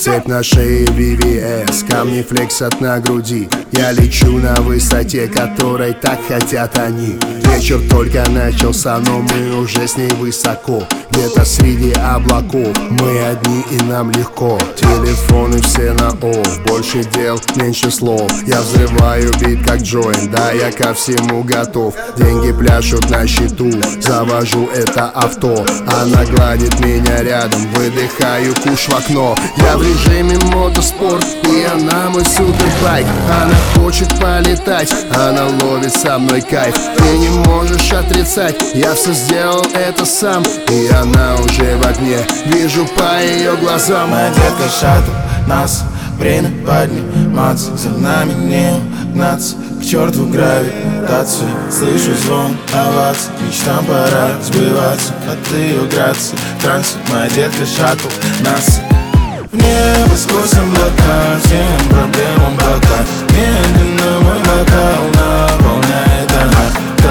Цепь на шее VVS, камни флексят на груди. Я лечу на высоте, которой так хотят они. Вечер только начался, но мы уже с ней высоко. Где-то среди облаков мы одни и нам легко. Телефоны все на off, больше дел, меньше слов. Я взрываю бит как Джоин, да, я ко всему готов. Деньги пляшут на счету, завожу это авто. Она гладит меня рядом, выдыхаю куш в окно. Я в режиме мотоспорт, и она мой супербайк. Она хочет полетать, она ловит со мной кайф. Ты не можешь отрицать, я все сделал это сам. И она уже в огне, вижу по ее глазам. Моя детка шаттл, нас время подниматься. За нами не угнаться, к черту гравитацию. Слышу звон оваций, мечтам пора сбываться. От ее грации, трансе. Моя детка шаттл, нас в небо сквозь облака, всем проблемам пока. Медленно мой бокал наполняет она.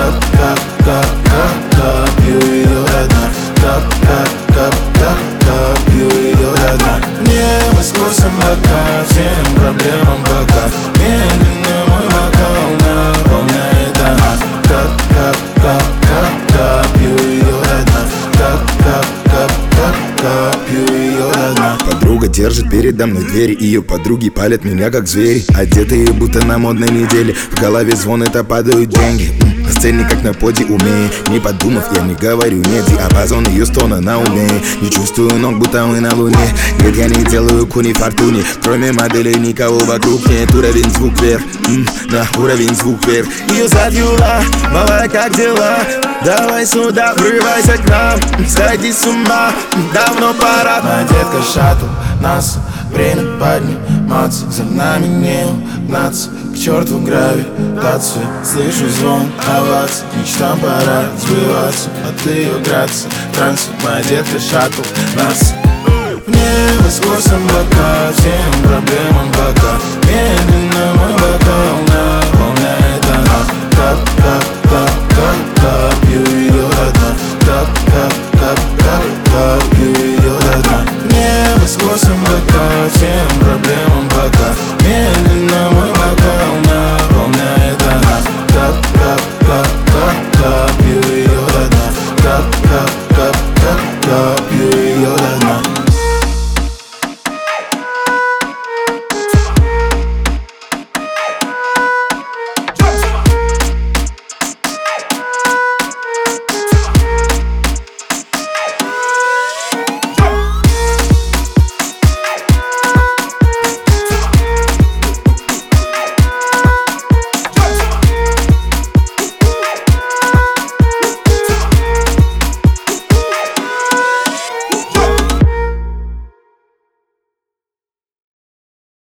Кап, пью ее до дна. Кап, пью ее до дна. В небо сквозь облака, всем проблемам пока. Медленно мой бокал наполняет она. Кап, пью ее до дна. Кап, пью ее до дна. Подруга держит передо мной двери, ее подруги палят меня как звери. Одетые будто на модной неделе, в голове звонит, а падают деньги. На сцене как на подиуме, не подумав, я не говорю нет. Диапазон ее стона на уме, не чувствую ног, будто мы на луне. Нет, я не делаю куни фортуне, кроме моделей никого вокруг нет. Уровень звук вверх, на уровень звук вверх. Ее задвела, малая, как дела? Давай сюда, врывайся к нам, сойди с ума, давно пора. Моя детка шаттл, нас время подниматься. За нами не угнаться, к черту гравитацию. Слышу звон оваций, мечтам пора сбываться. От ее грации, трансе. Моя детка шаттл, нас в небо сквозь облака.